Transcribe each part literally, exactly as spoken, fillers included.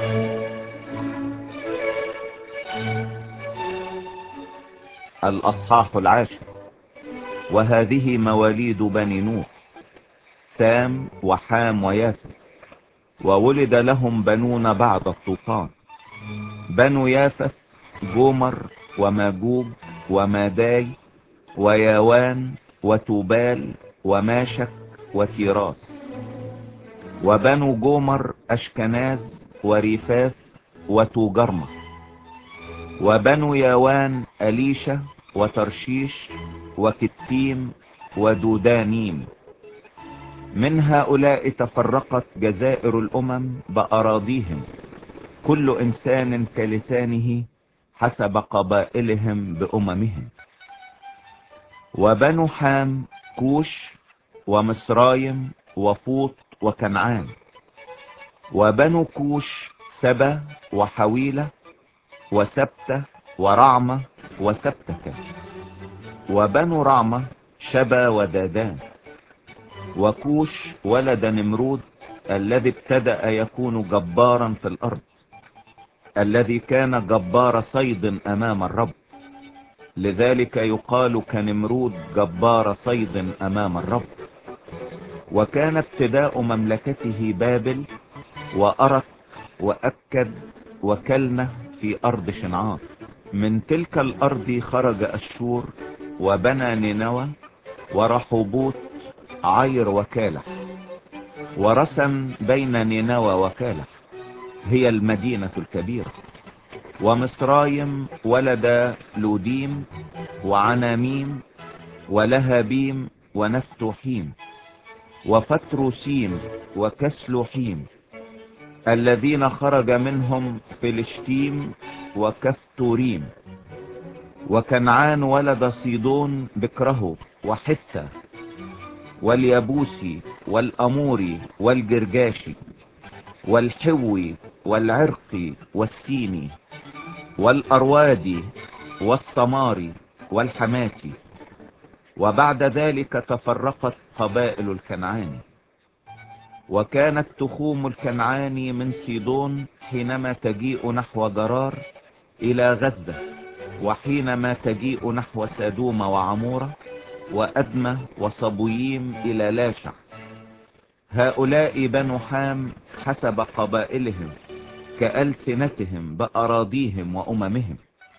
الأصحاح العاشر. وهذه مواليد بني نوح: سام وحام ويافث. وولد لهم بنون بعد الطوفان. بنو يافث: جومر وماجوج وماداي وياوان وتوبال وماشك وتيراس. وبنو جومر: أشكناز وريفاث وتوجرمة. وبنو ياوان: أليشة وترشيش وكتيم ودودانيم. من هؤلاء تفرقت جزائر الأمم بأراضيهم، كل إنسان كلسانه حسب قبائلهم بأممهم. وبنو حام: كوش ومصرايم وفوط وكنعان. وبنو كوش: سبا وحويلة وسبتة ورعمة وسبتكة. وبنو رعمة: شبا ودادان. وكوش ولد نمرود الذي ابتدأ يكون جبارا في الأرض، الذي كان جبار صيد أمام الرب، لذلك يقال كنمرود جبار صيد أمام الرب. وكان ابتداء مملكته بابل وأرك وأكد وكلنة في أرض شنعار. من تلك الأرض خرج أشور وبنى نينوى ورحوبوت عير وكالح. ورسم بين نينوى وكالح، هي المدينة الكبيرة. ومصرايم ولد لوديم وعناميم ولهابيم ونفتوحيم وفتروسيم وكسلوحيم، الذين خرج منهم فلشتيم وكفتوريم. وكنعان ولد صيدون بكره وحثة واليبوسي والأموري والجرجاشي والحوي والعرقي والسيني والأروادي والصماري والحماتي. وبعد ذلك تفرقت قبائل الكنعاني. وكانت تخوم الكنعاني من صيدون حينما تجيء نحو جرار إلى غزة، وحينما تجيء نحو سادوم وعمورة وأدمة وصبويم إلى لاشع. هؤلاء بنو حام حسب قبائلهم كألسنتهم بأراضيهم وأممهم.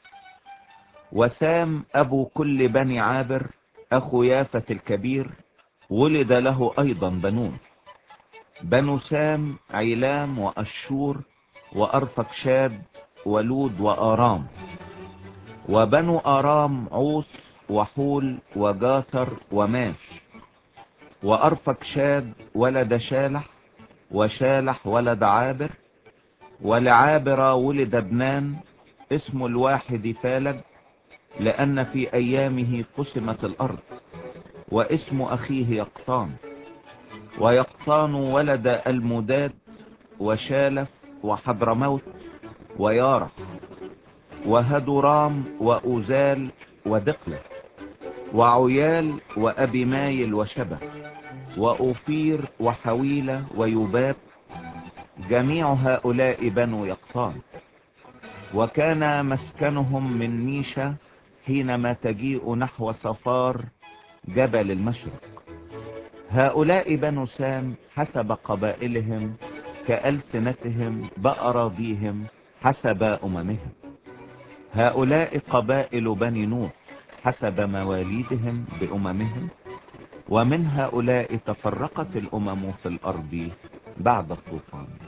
وسام أبو كل بني عابر أخو يافث الكبير ولد له أيضا بنون. بنو سام: عيلام وأشور وأرفكشاد ولود وآرام. وبنو آرام: عوس وحول وجاثر وماش. وأرفكشاد ولد شالح، وشالح ولد عابر. ولعابر ولد ابنان، اسم الواحد فالج لأن في أيامه قسمت الأرض، واسم أخيه يقطان. ويقطان ولد المداد وشالف وحضرموت ويارح وهدرام وأوزال ودقلة وعيال وأبي مايل وشبه وأوفير وحويلة ويباب. جميع هؤلاء بنو يقطان. وكان مسكنهم من ميشا حينما تجيء نحو صفار جبل المشرق. هؤلاء بنو سام حسب قبائلهم كألسنتهم بأراضيهم حسب أممهم. هؤلاء قبائل بني نوح حسب مواليدهم بأممهم. ومن هؤلاء تفرقت الأمم في الأرض بعد الطوفان.